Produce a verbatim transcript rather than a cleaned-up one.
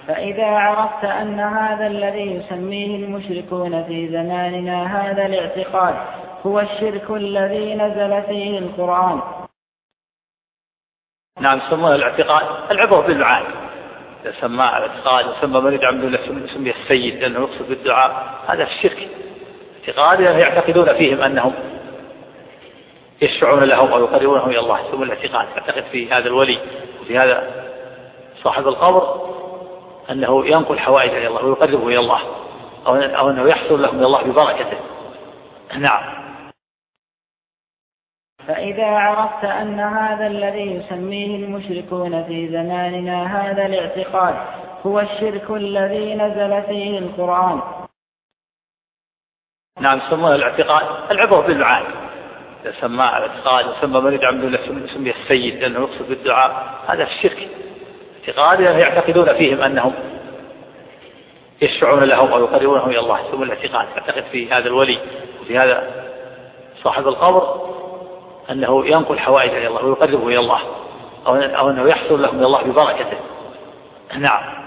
فإذا عرفت أن هذا الذي يسميه المشركون في زماننا هذا الاعتقاد هو الشرك الذي نزل فيه القرآن. نعم، يسمونه الاعتقاد. العبرة بالمعاني. يسمى الاعتقاد، يسمى من يدعى من يسميه السيد لأنه يقصد بالدعاء، هذا الشرك. اعتقاد يعتقدون فيهم أنهم يشفعون لهم أو يقربونهم إلى الله، يسمى الاعتقاد. يعتقد في هذا الولي وفي هذا صاحب القبر أنه ينقل حوائج إلى الله ويقربه إلى الله، أو أنه يحصل لهم إلى الله ببركته. نعم. فإذا عرفت أن هذا الذي يسميه المشركون في زماننا هذا الاعتقاد هو الشرك الذي نزل فيه القرآن. نعم، يسمونه الاعتقاد. العبرة بالمعاني. يسمى الاعتقاد، يسمى من يدعى من يسميه السيد لأنه يقصد بالدعاء، هذا الشرك. اعتقاد يعتقدون فيهم أنهم يشفعون لهم أو يقربونهم إلى الله، يسمى الاعتقاد. يعتقد في هذا الولي وفي هذا صاحب القبر أنه ينقل حوائج إلى الله ويقربه إلى الله، أو أنه يحصل لهم إلى الله ببركته. نعم.